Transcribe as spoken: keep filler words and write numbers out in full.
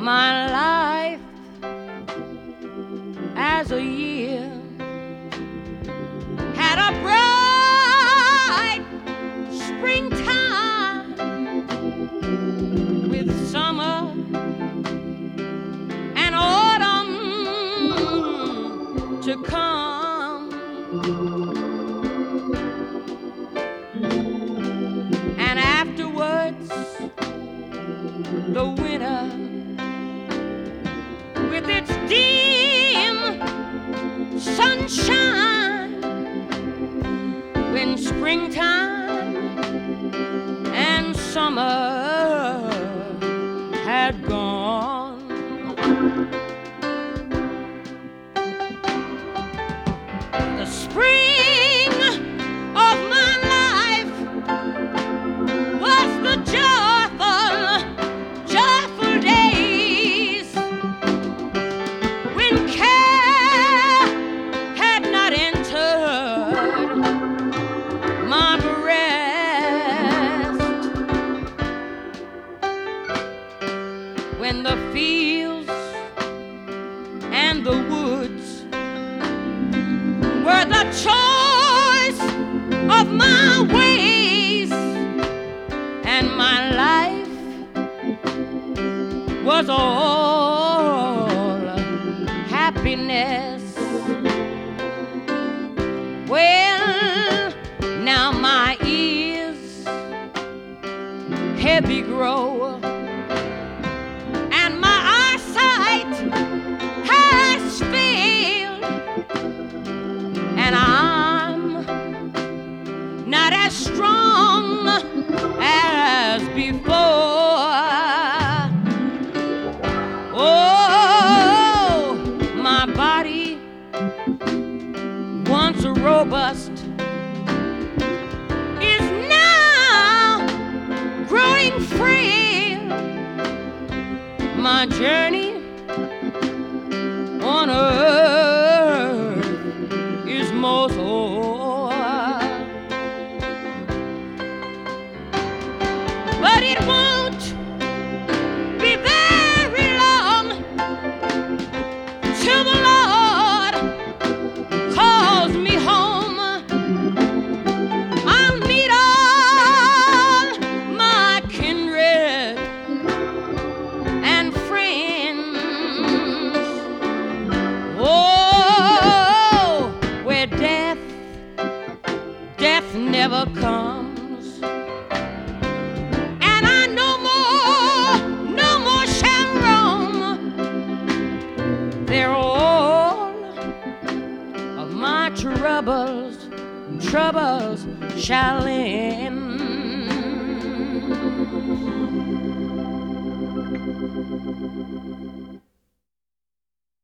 my life as a year had a bright springtime with summer and autumn to come, and afterwards the winter with its dim sunshine. When springtime and summer had gone, the spring of my life was the joyful, joyful days when care had not entered my breast, when the fields and the woods were the choice of my ways, and my life was all happiness. Well, now my ears heavy grow, and my eyesight has failed, and I'm not as strong as before. Oh, my body, once robust, is now growing frail. My journey on earth is most o'er, but it won't be very long till the Lord calls me home. I'll meet all my kindred and friends. Oh, where death, death never comes, and I no more, no more shall roam. They're all of my troubles, troubles shall end.